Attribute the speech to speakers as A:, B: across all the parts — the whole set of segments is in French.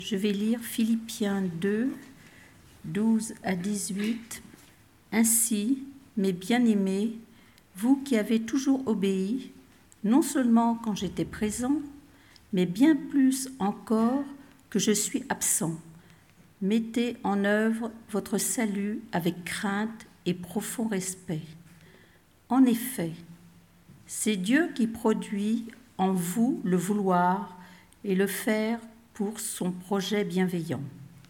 A: Je vais lire Philippiens 2, 12 à 18. Ainsi, mes bien-aimés, vous qui avez toujours obéi, non seulement quand j'étais présent, mais bien plus encore que je suis absent, mettez en œuvre votre salut avec crainte et profond respect. En effet, c'est Dieu qui produit en vous le vouloir et le faire pour son projet bienveillant.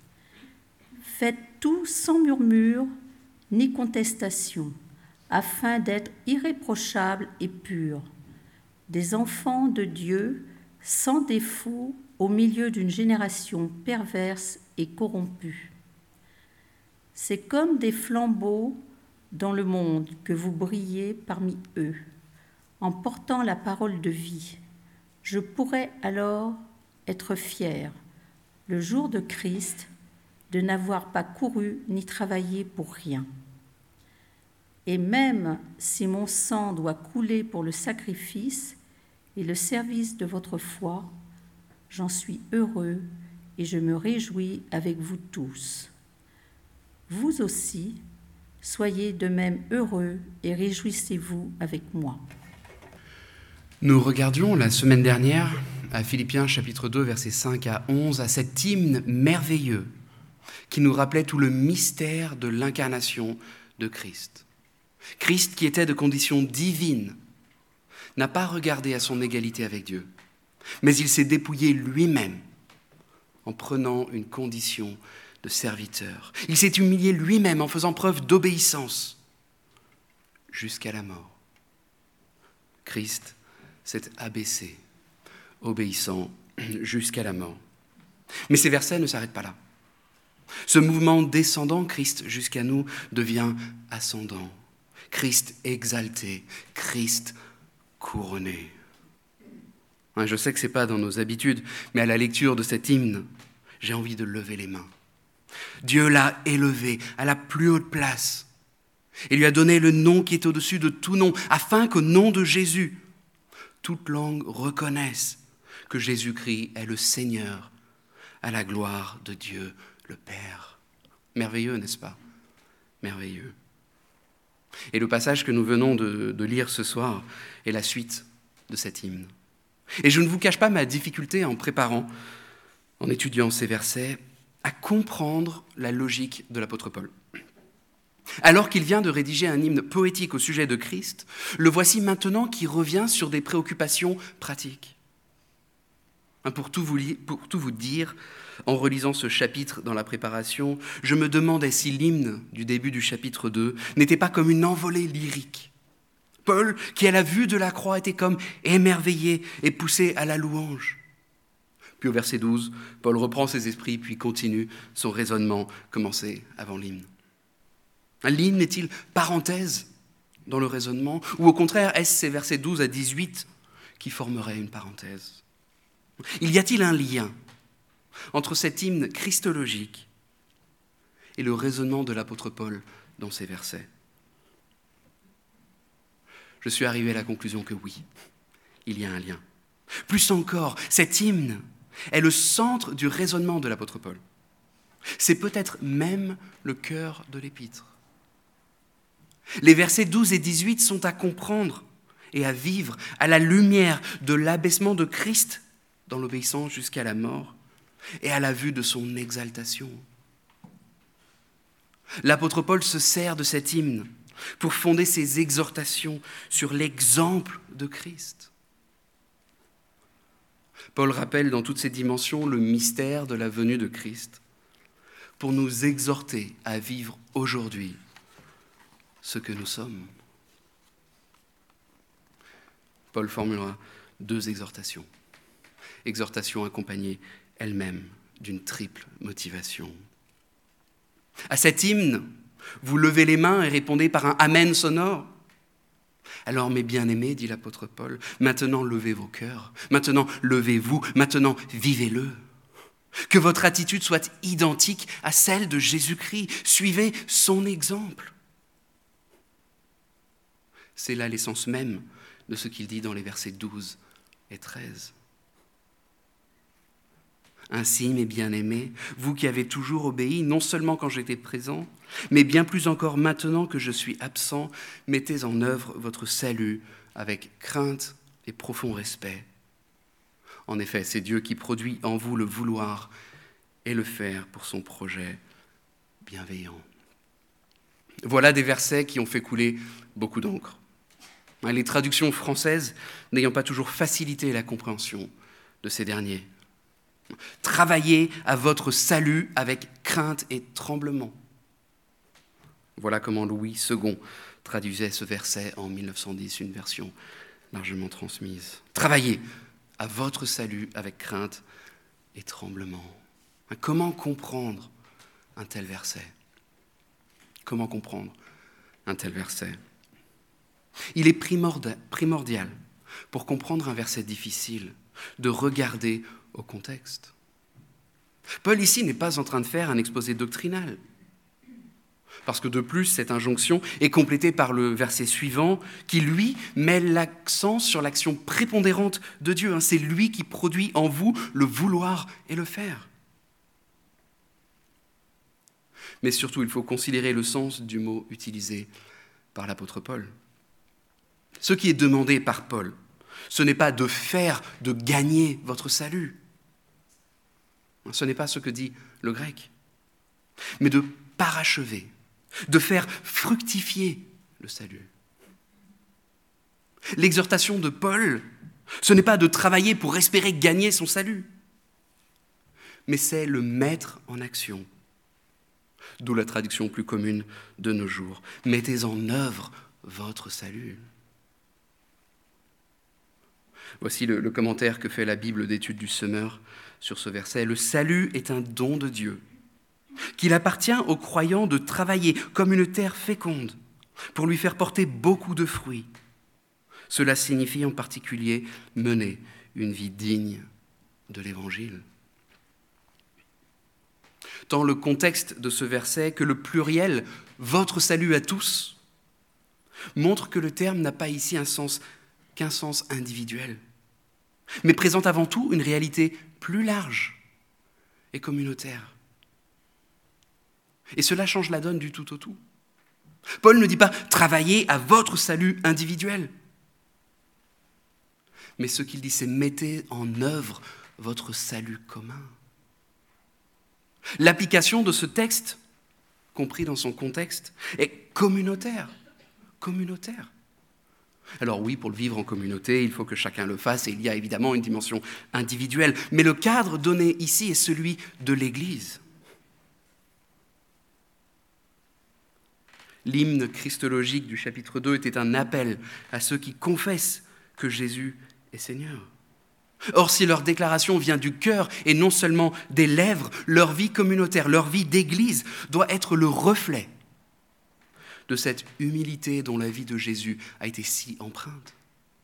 A: Faites tout sans murmure ni contestation, afin d'être irréprochables et purs, des enfants de Dieu sans défaut au milieu d'une génération perverse et corrompue. C'est comme des flambeaux dans le monde que vous brillez parmi eux, en portant la parole de vie. Je pourrais alors être fier, le jour de Christ, de n'avoir pas couru ni travaillé pour rien. Et même si mon sang doit couler pour le sacrifice et le service de votre foi, j'en suis heureux et je me réjouis avec vous tous. Vous aussi, soyez de même heureux et réjouissez-vous avec moi.
B: Nous regardions la semaine dernière à Philippiens chapitre 2, versets 5 à 11, à cet hymne merveilleux qui nous rappelait tout le mystère de l'incarnation de Christ. Christ, qui était de condition divine, n'a pas regardé à son égalité avec Dieu, mais il s'est dépouillé lui-même en prenant une condition de serviteur. Il s'est humilié lui-même en faisant preuve d'obéissance jusqu'à la mort. Christ s'est abaissé, obéissant jusqu'à la mort. Mais ces versets ne s'arrêtent pas là. Ce mouvement descendant, Christ jusqu'à nous, devient ascendant. Christ exalté, Christ couronné. Je sais que ce n'est pas dans nos habitudes, mais à la lecture de cet hymne, j'ai envie de lever les mains. Dieu l'a élevé à la plus haute place et lui a donné le nom qui est au-dessus de tout nom, afin qu'au nom de Jésus, toute langue reconnaisse que Jésus-Christ est le Seigneur, à la gloire de Dieu le Père. Merveilleux, n'est-ce pas? Merveilleux. Et le passage que nous venons de lire ce soir est la suite de cet hymne. Et je ne vous cache pas ma difficulté en préparant, en étudiant ces versets, à comprendre la logique de l'apôtre Paul. Alors qu'il vient de rédiger un hymne poétique au sujet de Christ, le voici maintenant qui revient sur des préoccupations pratiques. Pour tout vous dire, en relisant ce chapitre dans la préparation, je me demandais si l'hymne du début du chapitre 2 n'était pas comme une envolée lyrique. Paul, qui à la vue de la croix était comme émerveillé et poussé à la louange. Puis au verset 12, Paul reprend ses esprits puis continue son raisonnement commencé avant l'hymne. L'hymne est-il parenthèse dans le raisonnement, ou au contraire, est-ce ces versets 12 à 18 qui formeraient une parenthèse? Y a-t-il un lien entre cet hymne christologique et le raisonnement de l'apôtre Paul dans ces versets? Je suis arrivé à la conclusion que oui, il y a un lien. Plus encore, cet hymne est le centre du raisonnement de l'apôtre Paul. C'est peut-être même le cœur de l'épître. Les versets 12 et 18 sont à comprendre et à vivre à la lumière de l'abaissement de Christ dans l'obéissance jusqu'à la mort et à la vue de son exaltation. L'apôtre Paul se sert de cet hymne pour fonder ses exhortations sur l'exemple de Christ. Paul rappelle dans toutes ses dimensions le mystère de la venue de Christ pour nous exhorter à vivre aujourd'hui ce que nous sommes. Paul formulera 2 exhortations. Exhortation accompagnée elle-même d'une triple motivation. À cet hymne, vous levez les mains et répondez par un amen sonore. Alors, mes bien-aimés, dit l'apôtre Paul, maintenant levez vos cœurs, maintenant levez-vous, maintenant vivez-le. Que votre attitude soit identique à celle de Jésus-Christ. Suivez son exemple. C'est là l'essence même de ce qu'il dit dans les versets 12 et 13. Ainsi, mes bien-aimés, vous qui avez toujours obéi, non seulement quand j'étais présent, mais bien plus encore maintenant que je suis absent, mettez en œuvre votre salut avec crainte et profond respect. En effet, c'est Dieu qui produit en vous le vouloir et le faire pour son projet bienveillant. Voilà des versets qui ont fait couler beaucoup d'encre. Les traductions françaises n'ayant pas toujours facilité la compréhension de ces derniers. Travaillez à votre salut avec crainte et tremblement. Voilà comment Louis II traduisait ce verset en 1910, une version largement transmise. Travaillez à votre salut avec crainte et tremblement. Comment comprendre un tel verset ? Comment comprendre un tel verset ? Il est primordial, pour comprendre un verset difficile, de regarder au contexte. Paul ici n'est pas en train de faire un exposé doctrinal, parce que de plus, cette injonction est complétée par le verset suivant, qui lui met l'accent sur l'action prépondérante de Dieu. C'est lui qui produit en vous le vouloir et le faire. Mais surtout, il faut considérer le sens du mot utilisé par l'apôtre Paul. Ce qui est demandé par Paul, ce n'est pas de faire, de gagner votre salut. Ce n'est pas ce que dit le grec, mais de parachever, de faire fructifier le salut. L'exhortation de Paul, ce n'est pas de travailler pour espérer gagner son salut, mais c'est le mettre en action. D'où la traduction plus commune de nos jours. Mettez en œuvre votre salut. Voici le commentaire que fait la Bible d'études du Semeur sur ce verset. Le salut est un don de Dieu, qu'il appartient aux croyants de travailler comme une terre féconde pour lui faire porter beaucoup de fruits. Cela signifie en particulier mener une vie digne de l'Évangile. Tant le contexte de ce verset que le pluriel « votre salut à tous » montre que le terme n'a pas ici qu'un sens individuel, mais présente avant tout une réalité plus large et communautaire. Et cela change la donne du tout au tout. Paul ne dit pas « travaillez à votre salut individuel », mais ce qu'il dit, c'est « mettez en œuvre votre salut commun ». L'application de ce texte, compris dans son contexte, est communautaire. Alors oui, pour le vivre en communauté, il faut que chacun le fasse, et il y a évidemment une dimension individuelle. Mais le cadre donné ici est celui de l'Église. L'hymne christologique du chapitre 2 était un appel à ceux qui confessent que Jésus est Seigneur. Or, si leur déclaration vient du cœur et non seulement des lèvres, leur vie communautaire, leur vie d'église doit être le reflet de cette humilité dont la vie de Jésus a été si empreinte.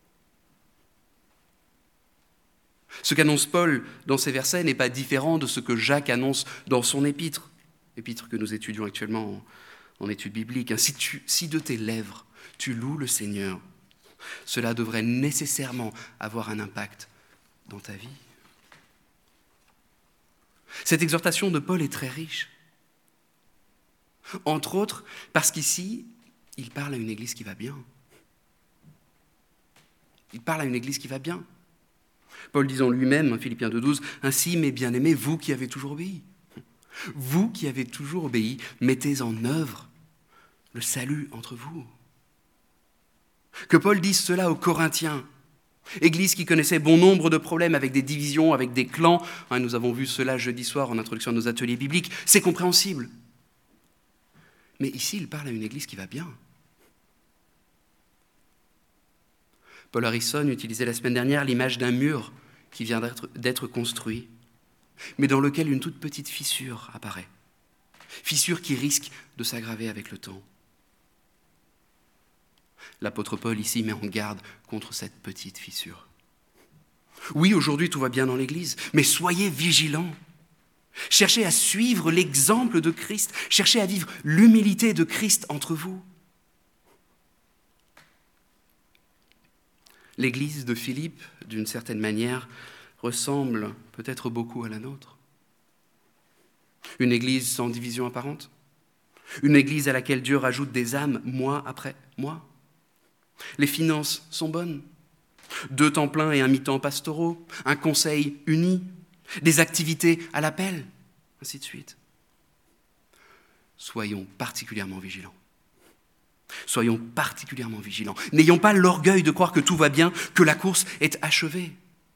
B: Ce qu'annonce Paul dans ces versets n'est pas différent de ce que Jacques annonce dans son épître que nous étudions actuellement en études bibliques. Si de tes lèvres tu loues le Seigneur, cela devrait nécessairement avoir un impact dans ta vie. Cette exhortation de Paul est très riche. Entre autres, parce qu'ici, il parle à une église qui va bien. Paul disant lui-même, Philippiens 2,12, « Ainsi, mes bien-aimés, vous qui avez toujours obéi, mettez en œuvre le salut entre vous. » Que Paul dise cela aux Corinthiens, église qui connaissait bon nombre de problèmes avec des divisions, avec des clans. Nous avons vu cela jeudi soir en introduction à nos ateliers bibliques. C'est compréhensible. Mais ici, il parle à une église qui va bien. Paul Harrison utilisait la semaine dernière l'image d'un mur qui vient d'être construit, mais dans lequel une toute petite fissure apparaît. Fissure qui risque de s'aggraver avec le temps. L'apôtre Paul ici met en garde contre cette petite fissure. Oui, aujourd'hui tout va bien dans l'Église, mais soyez vigilants. Cherchez à suivre l'exemple de Christ, cherchez à vivre l'humilité de Christ entre vous. L'Église de Philippe, d'une certaine manière, ressemble peut-être beaucoup à la nôtre. Une église sans division apparente? Une église à laquelle Dieu rajoute des âmes mois après mois? Les finances sont bonnes? 2 temps pleins et un mi-temps pastoraux? Un conseil uni? Des activités à l'appel? Ainsi de suite. Soyons particulièrement vigilants. Soyons particulièrement vigilants. N'ayons pas l'orgueil de croire que tout va bien, que la course est achevée.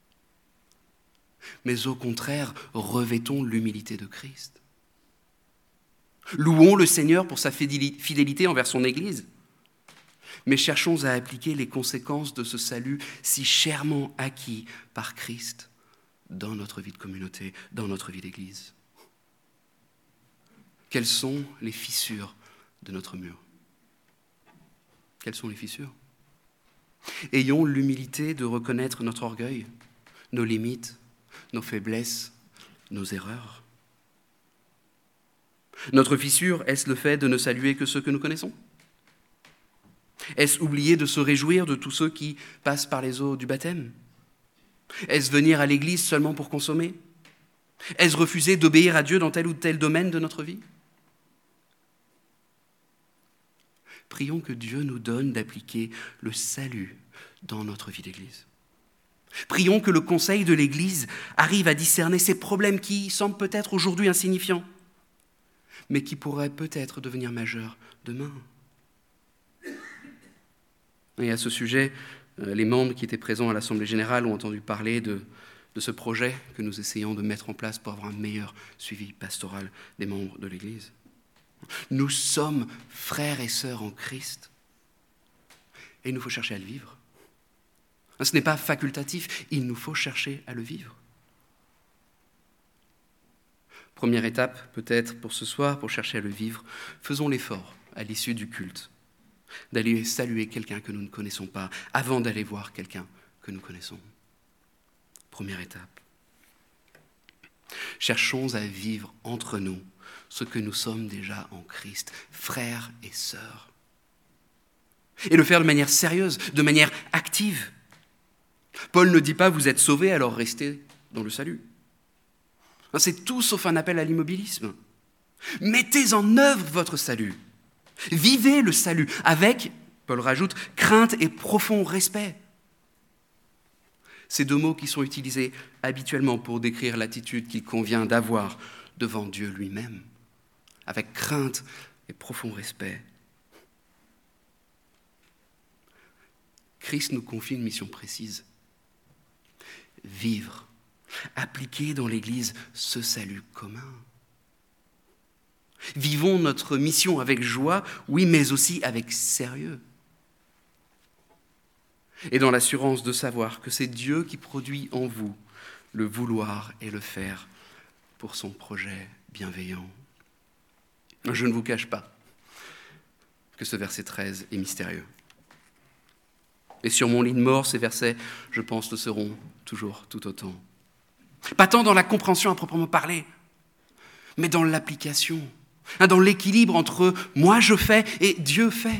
B: Mais au contraire, revêtons l'humilité de Christ. Louons le Seigneur pour sa fidélité envers son Église. Mais cherchons à appliquer les conséquences de ce salut si chèrement acquis par Christ dans notre vie de communauté, dans notre vie d'Église. Quelles sont les fissures de notre mur? Quelles sont les fissures? Ayons l'humilité de reconnaître notre orgueil, nos limites, nos faiblesses, nos erreurs. Notre fissure, est-ce le fait de ne saluer que ceux que nous connaissons? Est-ce oublier de se réjouir de tous ceux qui passent par les eaux du baptême? Est-ce venir à l'église seulement pour consommer? Est-ce refuser d'obéir à Dieu dans tel ou tel domaine de notre vie? Prions que Dieu nous donne d'appliquer le salut dans notre vie d'église. Prions que le conseil de l'Église arrive à discerner ces problèmes qui semblent peut-être aujourd'hui insignifiants, mais qui pourraient peut-être devenir majeurs demain. Et à ce sujet, les membres qui étaient présents à l'Assemblée générale ont entendu parler de ce projet que nous essayons de mettre en place pour avoir un meilleur suivi pastoral des membres de l'Église. Nous sommes frères et sœurs en Christ, et il nous faut chercher à le vivre. Ce n'est pas facultatif, il nous faut chercher à le vivre. Première étape, peut-être pour ce soir, pour chercher à le vivre, faisons l'effort, à l'issue du culte, d'aller saluer quelqu'un que nous ne connaissons pas, avant d'aller voir quelqu'un que nous connaissons. Première étape. Cherchons à vivre entre nous ce que nous sommes déjà en Christ, frères et sœurs. Et le faire de manière sérieuse, de manière active. Paul ne dit pas « vous êtes sauvés, alors restez dans le salut ». C'est tout sauf un appel à l'immobilisme. Mettez en œuvre votre salut. Vivez le salut avec, Paul rajoute, crainte et profond respect. Ces 2 mots qui sont utilisés habituellement pour décrire l'attitude qu'il convient d'avoir devant Dieu lui-même, avec crainte et profond respect. Christ nous confie une mission précise. Vivre, appliquer dans l'Église ce salut commun. Vivons notre mission avec joie, oui, mais aussi avec sérieux. Et dans l'assurance de savoir que c'est Dieu qui produit en vous le vouloir et le faire pour son projet bienveillant. Je ne vous cache pas que ce verset 13 est mystérieux. Et sur mon lit de mort, ces versets, je pense, le seront toujours tout autant. Pas tant dans la compréhension à proprement parler, mais dans l'application, dans l'équilibre entre moi je fais et Dieu fait.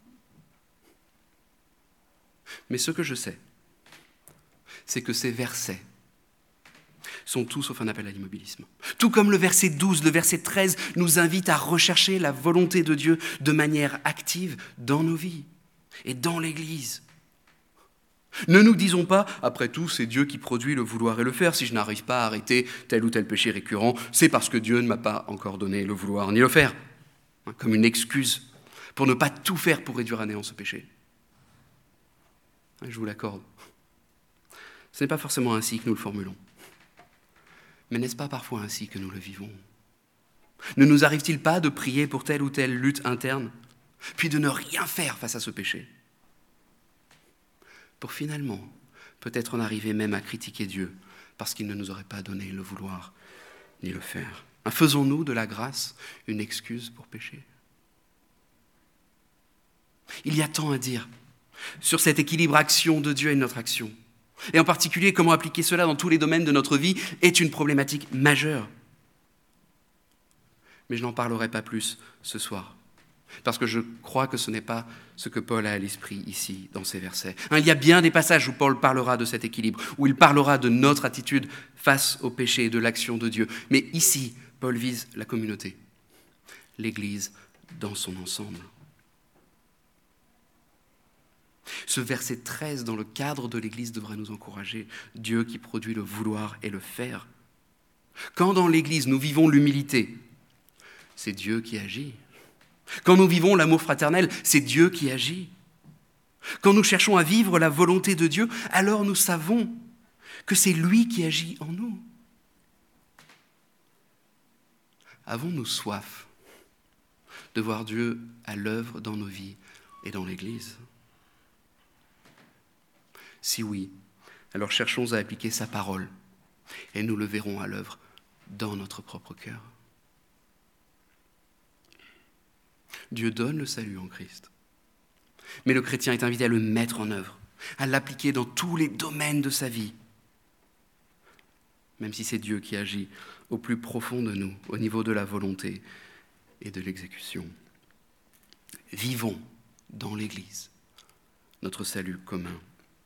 B: Mais ce que je sais, c'est que ces versets sont tout sauf un appel à l'immobilisme. Tout comme le verset 12, le verset 13 nous invite à rechercher la volonté de Dieu de manière active dans nos vies et dans l'Église. Ne nous disons pas, après tout, c'est Dieu qui produit le vouloir et le faire. Si je n'arrive pas à arrêter tel ou tel péché récurrent, c'est parce que Dieu ne m'a pas encore donné le vouloir ni le faire. Comme une excuse pour ne pas tout faire pour réduire à néant ce péché. Je vous l'accorde. Ce n'est pas forcément ainsi que nous le formulons. Mais n'est-ce pas parfois ainsi que nous le vivons? Ne nous arrive-t-il pas de prier pour telle ou telle lutte interne, puis de ne rien faire face à ce péché? Pour finalement, peut-être en arriver même à critiquer Dieu, parce qu'il ne nous aurait pas donné le vouloir ni le faire. Faisons-nous de la grâce une excuse pour pécher? Il y a tant à dire sur cet équilibre action de Dieu et notre action. Et en particulier, comment appliquer cela dans tous les domaines de notre vie est une problématique majeure. Mais je n'en parlerai pas plus ce soir, parce que je crois que ce n'est pas ce que Paul a à l'esprit ici, dans ces versets. Il y a bien des passages où Paul parlera de cet équilibre, où il parlera de notre attitude face au péché et de l'action de Dieu. Mais ici, Paul vise la communauté, l'Église dans son ensemble. Ce verset 13, dans le cadre de l'Église, devrait nous encourager. Dieu qui produit le vouloir et le faire. Quand dans l'Église nous vivons l'humilité, c'est Dieu qui agit. Quand nous vivons l'amour fraternel, c'est Dieu qui agit. Quand nous cherchons à vivre la volonté de Dieu, alors nous savons que c'est lui qui agit en nous. Avons-nous soif de voir Dieu à l'œuvre dans nos vies et dans l'Église ? Si oui, alors cherchons à appliquer sa parole et nous le verrons à l'œuvre dans notre propre cœur. Dieu donne le salut en Christ, mais le chrétien est invité à le mettre en œuvre, à l'appliquer dans tous les domaines de sa vie, même si c'est Dieu qui agit au plus profond de nous, au niveau de la volonté et de l'exécution. Vivons dans l'Église notre salut commun.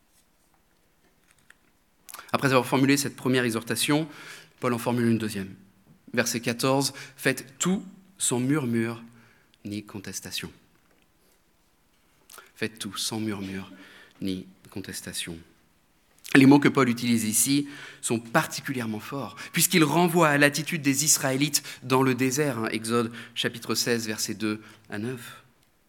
B: Après avoir formulé cette première exhortation, Paul en formule une deuxième. Verset 14, « Faites tout sans murmure ni contestation. » Faites tout sans murmure ni contestation. Les mots que Paul utilise ici sont particulièrement forts, puisqu'ils renvoient à l'attitude des Israélites dans le désert, Exode chapitre 16, versets 2 à 9.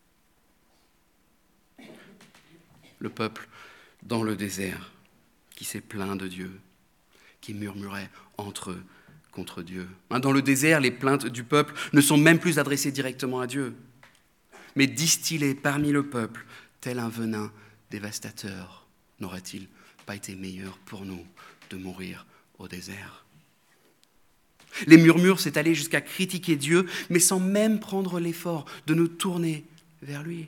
B: Le peuple dans le désert qui s'est plaint de Dieu, qui murmurait entre eux contre Dieu. Dans le désert, les plaintes du peuple ne sont même plus adressées directement à Dieu, mais distillées parmi le peuple, tel un venin dévastateur. N'aurait-il pas été meilleur pour nous de mourir au désert ? Les murmures s'étalaient jusqu'à critiquer Dieu, mais sans même prendre l'effort de nous tourner vers lui.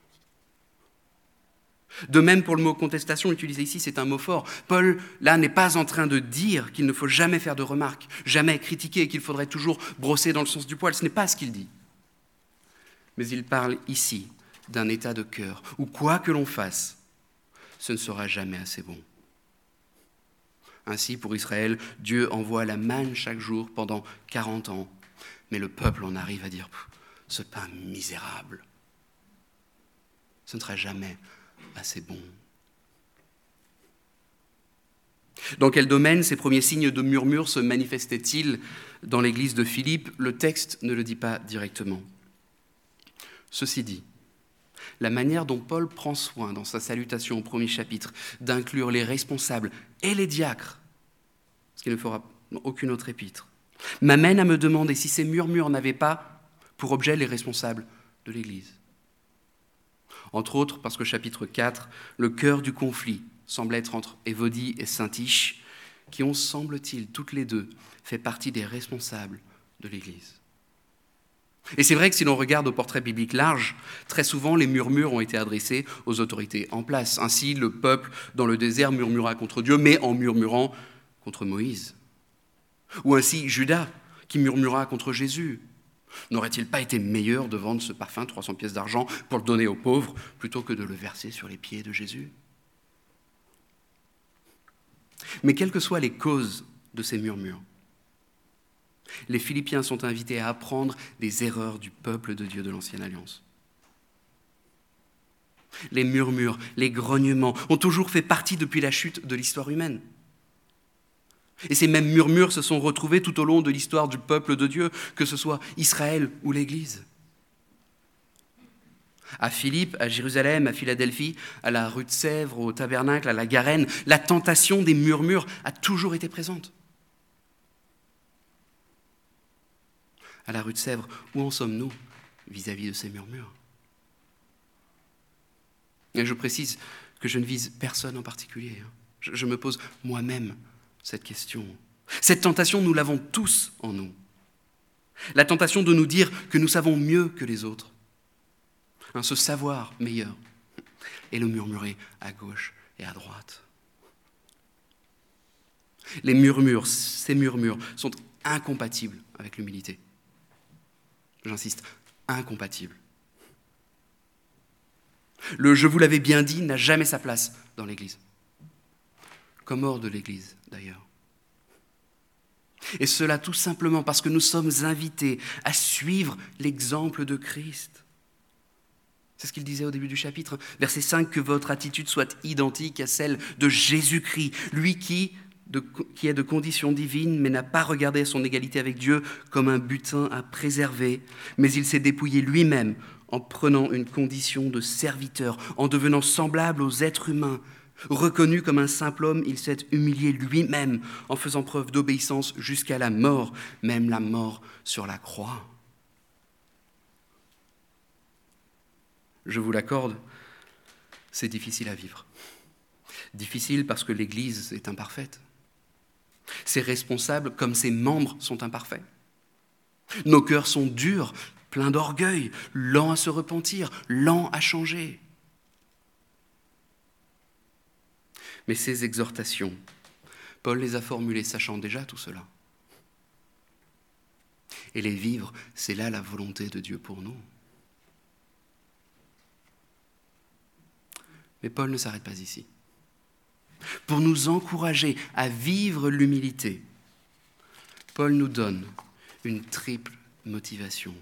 B: De même pour le mot contestation utilisé ici, c'est un mot fort. Paul, là, n'est pas en train de dire qu'il ne faut jamais faire de remarques, jamais critiquer et qu'il faudrait toujours brosser dans le sens du poil. Ce n'est pas ce qu'il dit. Mais il parle ici d'un état de cœur où quoi que l'on fasse, ce ne sera jamais assez bon. Ainsi, pour Israël, Dieu envoie la manne chaque jour pendant 40 ans. Mais le peuple en arrive à dire « ce pain misérable, ce ne sera jamais assez bon. » Dans quel domaine ces premiers signes de murmure se manifestaient-ils dans l'église de Philippe ? Le texte ne le dit pas directement. Ceci dit, la manière dont Paul prend soin dans sa salutation au premier chapitre d'inclure les responsables et les diacres, ce qu'il ne fera dans aucune autre épître, m'amène à me demander si ces murmures n'avaient pas pour objet les responsables de l'Église. Entre autres parce que chapitre 4, le cœur du conflit semble être entre Évodie et Syntyche, qui ont, semble-t-il, toutes les deux fait partie des responsables de l'Église. Et c'est vrai que si l'on regarde au portrait biblique large, très souvent les murmures ont été adressés aux autorités en place. Ainsi, le peuple dans le désert murmura contre Dieu, mais en murmurant contre Moïse. Ou ainsi Judas, qui murmura contre Jésus. N'aurait-il pas été meilleur de vendre ce parfum 300 pièces d'argent pour le donner aux pauvres, plutôt que de le verser sur les pieds de Jésus ? Mais quelles que soient les causes de ces murmures, les Philippiens sont invités à apprendre des erreurs du peuple de Dieu de l'Ancienne Alliance. Les murmures, les grognements ont toujours fait partie depuis la chute de l'histoire humaine. Et ces mêmes murmures se sont retrouvés tout au long de l'histoire du peuple de Dieu, que ce soit Israël ou l'Église. À Philippe, à Jérusalem, à Philadelphie, à la rue de Sèvres, au Tabernacle, à la Garenne, la tentation des murmures a toujours été présente. À la rue de Sèvres, où en sommes-nous vis-à-vis de ces murmures ? Et je précise que je ne vise personne en particulier. Je me pose moi-même cette question. Cette tentation, nous l'avons tous en nous. La tentation de nous dire que nous savons mieux que les autres. Ce savoir meilleur. Et le murmurer à gauche et à droite. Les murmures, ces murmures, sont incompatibles avec l'humilité. J'insiste, incompatible. Le « je vous l'avais bien dit » n'a jamais sa place dans l'Église. Comme hors de l'Église, d'ailleurs. Et cela tout simplement parce que nous sommes invités à suivre l'exemple de Christ. C'est ce qu'il disait au début du chapitre. Verset 5, que votre attitude soit identique à celle de Jésus-Christ, lui qui est de condition divine, mais n'a pas regardé à son égalité avec Dieu comme un butin à préserver, mais il s'est dépouillé lui-même en prenant une condition de serviteur, en devenant semblable aux êtres humains. Reconnu comme un simple homme, il s'est humilié lui-même en faisant preuve d'obéissance jusqu'à la mort, même la mort sur la croix. Je vous l'accorde, c'est difficile à vivre. Difficile parce que l'Église est imparfaite. Ses responsables, comme ses membres, sont imparfaits. Nos cœurs sont durs, pleins d'orgueil, lents à se repentir, lents à changer. Mais ces exhortations, Paul les a formulées sachant déjà tout cela. Et les vivre, c'est là la volonté de Dieu pour nous. Mais Paul ne s'arrête pas ici. Pour nous encourager à vivre l'humilité, Paul nous donne une triple motivation.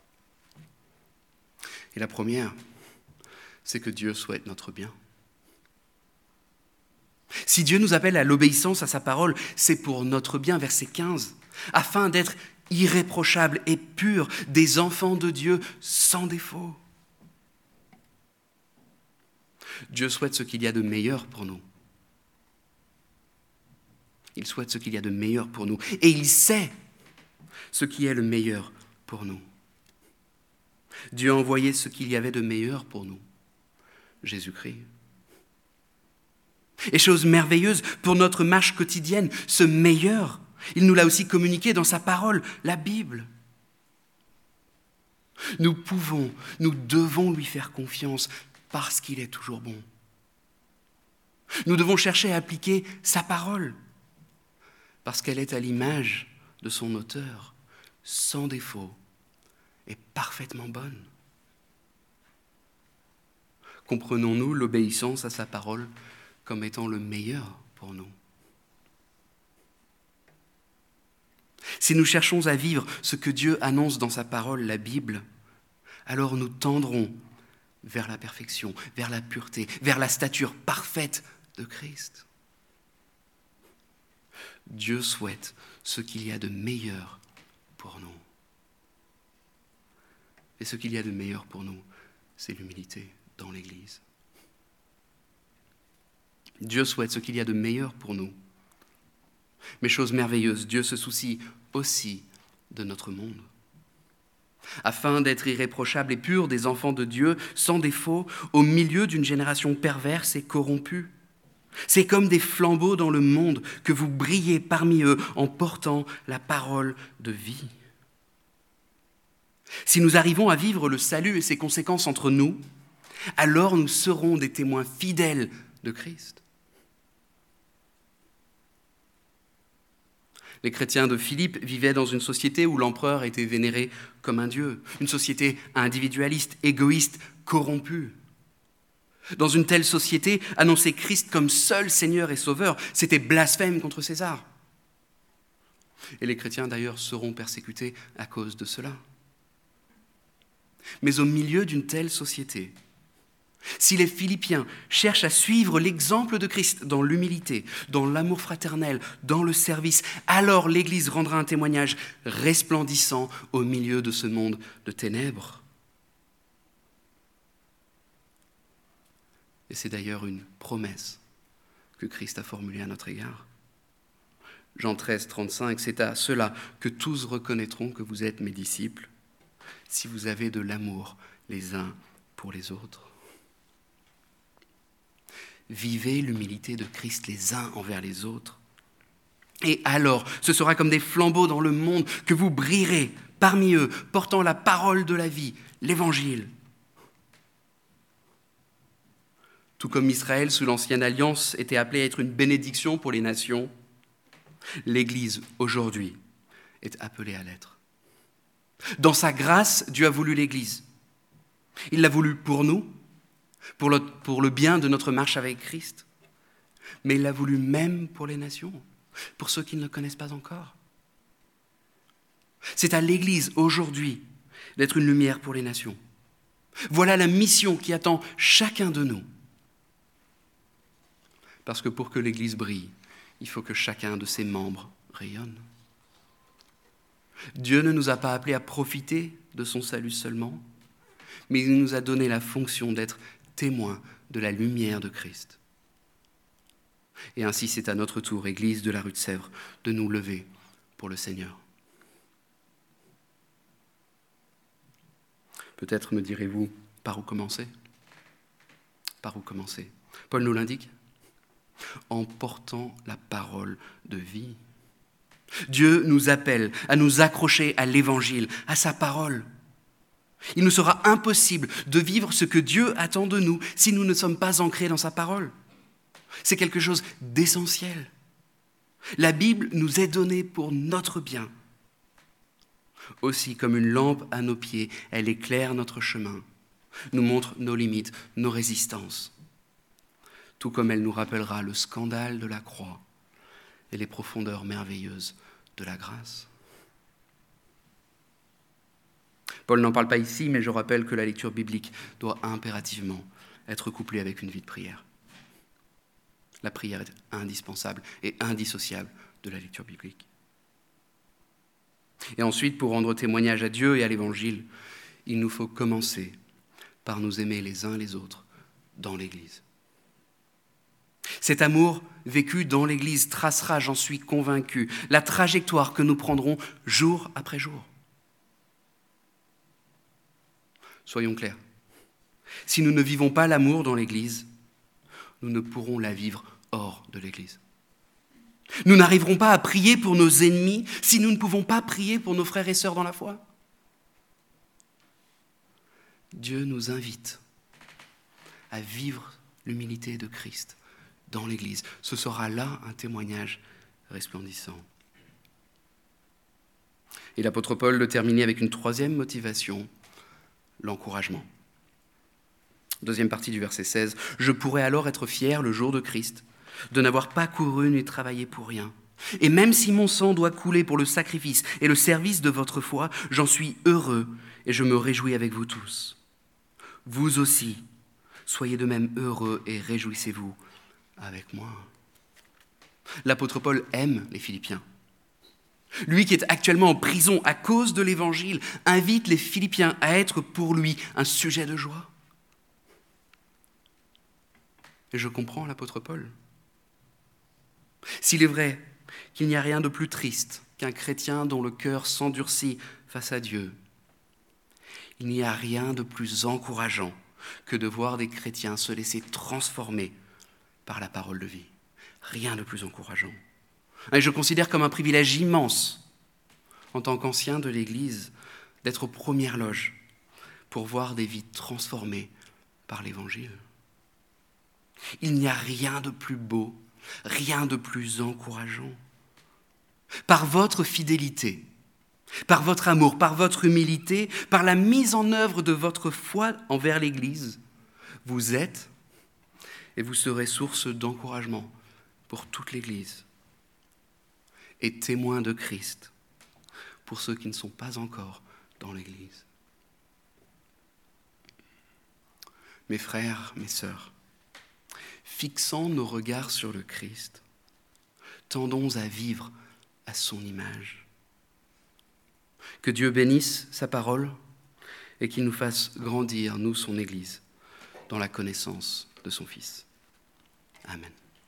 B: Et la première, c'est que Dieu souhaite notre bien. Si Dieu nous appelle à l'obéissance à sa parole, c'est pour notre bien, verset 15, afin d'être irréprochables et purs, des enfants de Dieu sans défaut. Dieu souhaite ce qu'il y a de meilleur pour nous. Il souhaite ce qu'il y a de meilleur pour nous. Et il sait ce qui est le meilleur pour nous. Dieu a envoyé ce qu'il y avait de meilleur pour nous, Jésus-Christ. Et chose merveilleuse, pour notre marche quotidienne, ce meilleur, il nous l'a aussi communiqué dans sa parole, la Bible. Nous devons lui faire confiance parce qu'il est toujours bon. Nous devons chercher à appliquer sa parole parce qu'elle est à l'image de son auteur, sans défaut et parfaitement bonne. Comprenons-nous l'obéissance à sa parole comme étant le meilleur pour nous? Si nous cherchons à vivre ce que Dieu annonce dans sa parole, la Bible, alors nous tendrons vers la perfection, vers la pureté, vers la stature parfaite de Christ. Dieu souhaite ce qu'il y a de meilleur pour nous. Et ce qu'il y a de meilleur pour nous, c'est l'humilité dans l'Église. Dieu souhaite ce qu'il y a de meilleur pour nous. Mais chose merveilleuse, Dieu se soucie aussi de notre monde. Afin d'être irréprochables et purs, des enfants de Dieu, sans défaut, au milieu d'une génération perverse et corrompue. C'est comme des flambeaux dans le monde que vous brillez parmi eux en portant la parole de vie. Si nous arrivons à vivre le salut et ses conséquences entre nous, alors nous serons des témoins fidèles de Christ. Les chrétiens de Philippe vivaient dans une société où l'empereur était vénéré comme un dieu, une société individualiste, égoïste, corrompue. Dans une telle société, annoncer Christ comme seul Seigneur et Sauveur, c'était blasphème contre César. Et les chrétiens d'ailleurs seront persécutés à cause de cela. Mais au milieu d'une telle société, si les Philippiens cherchent à suivre l'exemple de Christ dans l'humilité, dans l'amour fraternel, dans le service, alors l'Église rendra un témoignage resplendissant au milieu de ce monde de ténèbres. Et c'est d'ailleurs une promesse que Christ a formulée à notre égard. Jean 13, 35, c'est à cela que tous reconnaîtront que vous êtes mes disciples, si vous avez de l'amour les uns pour les autres. Vivez l'humilité de Christ les uns envers les autres. Et alors, ce sera comme des flambeaux dans le monde que vous brillerez parmi eux, portant la parole de la vie, l'Évangile. Tout comme Israël, sous l'Ancienne Alliance, était appelé à être une bénédiction pour les nations, l'Église, aujourd'hui, est appelée à l'être. Dans sa grâce, Dieu a voulu l'Église. Il l'a voulu pour nous, pour le bien de notre marche avec Christ, mais il l'a voulu même pour les nations, pour ceux qui ne le connaissent pas encore. C'est à l'Église aujourd'hui d'être une lumière pour les nations. Voilà la mission qui attend chacun de nous. Parce que pour que l'Église brille, il faut que chacun de ses membres rayonne. Dieu ne nous a pas appelés à profiter de son salut seulement, mais il nous a donné la fonction d'être témoins de la lumière de Christ. Et ainsi, c'est à notre tour, Église de la rue de Sèvres, de nous lever pour le Seigneur. Peut-être me direz-vous, par où commencer ? Par où commencer ? Paul nous l'indique, en portant la parole de vie. Dieu nous appelle à nous accrocher à l'Évangile, à sa parole. Il nous sera impossible de vivre ce que Dieu attend de nous si nous ne sommes pas ancrés dans sa parole. C'est quelque chose d'essentiel. La Bible nous est donnée pour notre bien. Aussi, comme une lampe à nos pieds, elle éclaire notre chemin, nous montre nos limites, nos résistances, tout comme elle nous rappellera le scandale de la croix et les profondeurs merveilleuses de la grâce. Paul n'en parle pas ici, mais je rappelle que la lecture biblique doit impérativement être couplée avec une vie de prière. La prière est indispensable et indissociable de la lecture biblique. Et ensuite, pour rendre témoignage à Dieu et à l'Évangile, il nous faut commencer par nous aimer les uns les autres dans l'Église. Cet amour vécu dans l'Église tracera, j'en suis convaincu, la trajectoire que nous prendrons jour après jour. Soyons clairs, si nous ne vivons pas l'amour dans l'Église, nous ne pourrons la vivre hors de l'Église. Nous n'arriverons pas à prier pour nos ennemis si nous ne pouvons pas prier pour nos frères et sœurs dans la foi. Dieu nous invite à vivre l'humilité de Christ dans l'Église. Ce sera là un témoignage resplendissant. Et l'apôtre Paul le terminait avec une troisième motivation, l'encouragement. Deuxième partie du verset 16. « Je pourrais alors être fier le jour de Christ, de n'avoir pas couru ni travaillé pour rien. Et même si mon sang doit couler pour le sacrifice et le service de votre foi, j'en suis heureux et je me réjouis avec vous tous. Vous aussi, soyez de même heureux et réjouissez-vous avec moi. » L'apôtre Paul aime les Philippiens. Lui qui est actuellement en prison à cause de l'Évangile, invite les Philippiens à être pour lui un sujet de joie. Et je comprends l'apôtre Paul. S'il est vrai qu'il n'y a rien de plus triste qu'un chrétien dont le cœur s'endurcit face à Dieu, il n'y a rien de plus encourageant que de voir des chrétiens se laisser transformer par la parole de vie. Rien de plus encourageant. Et je considère comme un privilège immense, en tant qu'ancien de l'Église, d'être aux premières loges pour voir des vies transformées par l'Évangile. Il n'y a rien de plus beau, rien de plus encourageant. Par votre fidélité, par votre amour, par votre humilité, par la mise en œuvre de votre foi envers l'Église, vous êtes et vous serez source d'encouragement pour toute l'Église et témoin de Christ pour ceux qui ne sont pas encore dans l'Église. Mes frères, mes sœurs, fixant nos regards sur le Christ, tendons à vivre à son image. Que Dieu bénisse sa parole et qu'il nous fasse grandir, nous, son Église, dans la connaissance de son Fils. Amen.